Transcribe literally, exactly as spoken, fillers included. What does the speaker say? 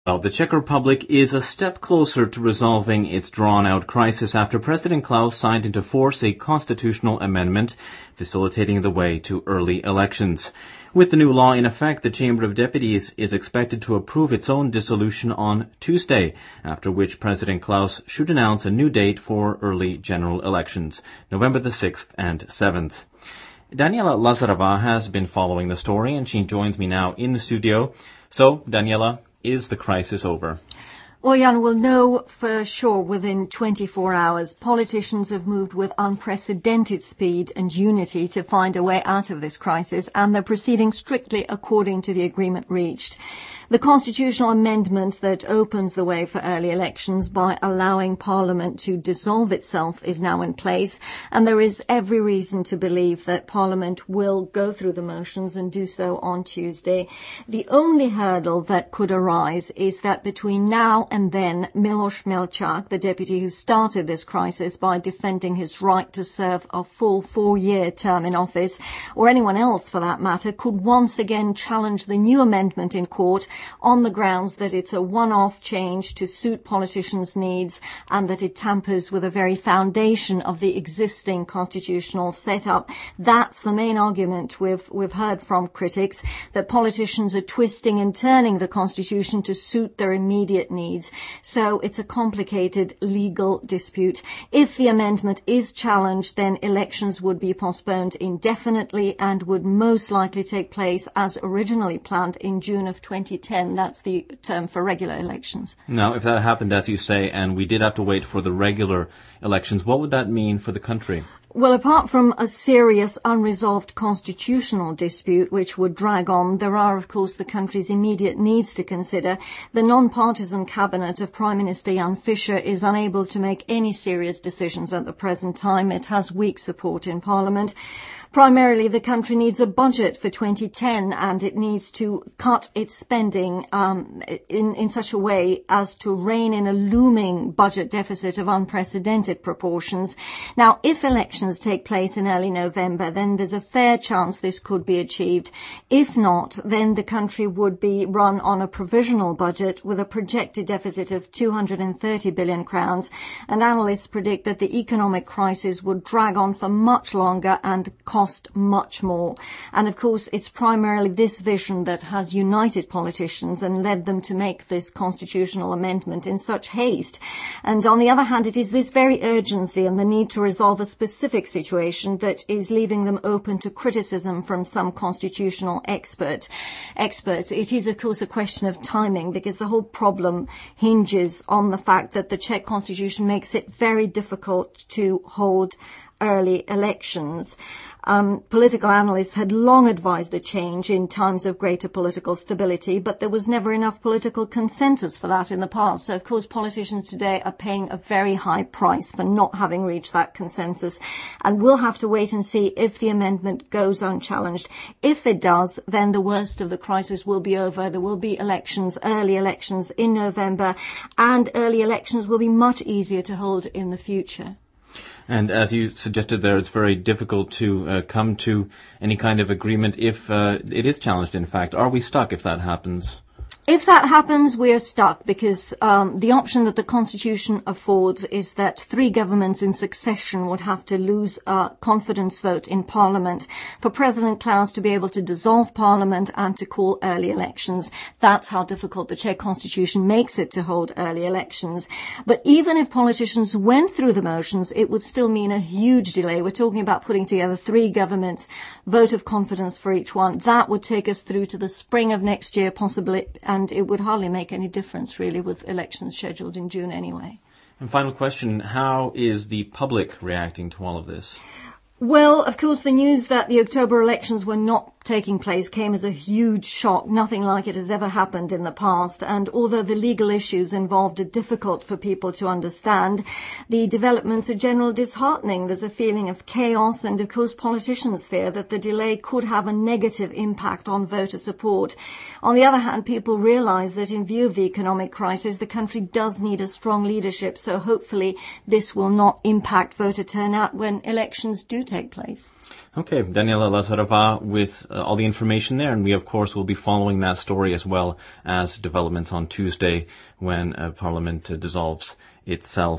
Well, the Czech Republic is a step closer to resolving its drawn-out crisis after President Klaus signed into force a constitutional amendment facilitating the way to early elections. With the new law in effect, the Chamber of Deputies is expected to approve its own dissolution on Tuesday, after which President Klaus should announce a new date for early general elections, November the sixth and seventh. Daniela Lazarova has been following the story, and she joins me now in the studio. So, Daniela, is the crisis over? Well, Jan, we'll know for sure within twenty-four hours. Politicians have moved with unprecedented speed and unity to find a way out of this crisis, and they're proceeding strictly according to the agreement reached. The constitutional amendment that opens the way for early elections by allowing Parliament to dissolve itself is now in place, and there is every reason to believe that Parliament will go through the motions and do so on Tuesday. The only hurdle that could arise is that between now and then, Miloš Melčák, the deputy who started this crisis by defending his right to serve a full four-year term in office, or anyone else for that matter, could once again challenge the new amendment in court on the grounds that it's a one-off change to suit politicians' needs and that it tampers with the very foundation of the existing constitutional setup. That's the main argument we've, we've heard from critics, that politicians are twisting and turning the constitution to suit their immediate needs. So it's a complicated legal dispute. If the amendment is challenged, then elections would be postponed indefinitely and would most likely take place as originally planned in June of twenty ten. That's the term for regular elections. Now, if that happened, as you say, and we did have to wait for the regular elections, what would that mean for the country? Well, apart from a serious unresolved constitutional dispute which would drag on, there are, of course, the country's immediate needs to consider. The non-partisan cabinet of Prime Minister Jan Fischer is unable to make any serious decisions at the present time. It has weak support in Parliament. Primarily, the country needs a budget for twenty ten, and it needs to cut its spending um, in, in such a way as to rein in a looming budget deficit of unprecedented proportions. Now, if elections take place in early November, then there's a fair chance this could be achieved. If not, then the country would be run on a provisional budget with a projected deficit of two hundred thirty billion crowns, and analysts predict that the economic crisis would drag on for much longer and cost much more. And of course, it's primarily this vision that has united politicians and led them to make this constitutional amendment in such haste. And on the other hand, it is this very urgency and the need to resolve a specific situation that is leaving them open to criticism from some constitutional expert, experts. It is, of course, a question of timing, because the whole problem hinges on the fact that the Czech constitution makes it very difficult to hold early elections. Um, political analysts had long advised a change in times of greater political stability, but there was never enough political consensus for that in the past. So, of course, politicians today are paying a very high price for not having reached that consensus. And we'll have to wait and see if the amendment goes unchallenged. If it does, then the worst of the crisis will be over. There will be elections, early elections in November, and early elections will be much easier to hold in the future. And as you suggested there, it's very difficult to uh, come to any kind of agreement if uh, it is challenged, in fact. Are we stuck if that happens? If that happens, we are stuck, because um, the option that the Constitution affords is that three governments in succession would have to lose a confidence vote in Parliament for President Klaus to be able to dissolve Parliament and to call early elections. That's how difficult the Czech Constitution makes it to hold early elections. But even if politicians went through the motions, it would still mean a huge delay. We're talking about putting together three governments, vote of confidence for each one. That would take us through to the spring of next year, possibly, and it would hardly make any difference, really, with elections scheduled in June anyway. And final question, how is the public reacting to all of this? Well, of course, the news that the October elections were not taking place came as a huge shock. Nothing like it has ever happened in the past. And although the legal issues involved are difficult for people to understand, the developments are generally disheartening. There's a feeling of chaos, and of course politicians fear that the delay could have a negative impact on voter support. On the other hand, people realise that in view of the economic crisis, the country does need a strong leadership, so hopefully this will not impact voter turnout when elections do take place. Okay, Daniela Lazarova with uh, all the information there, and we, of course, will be following that story as well as developments on Tuesday when uh, Parliament uh, dissolves itself.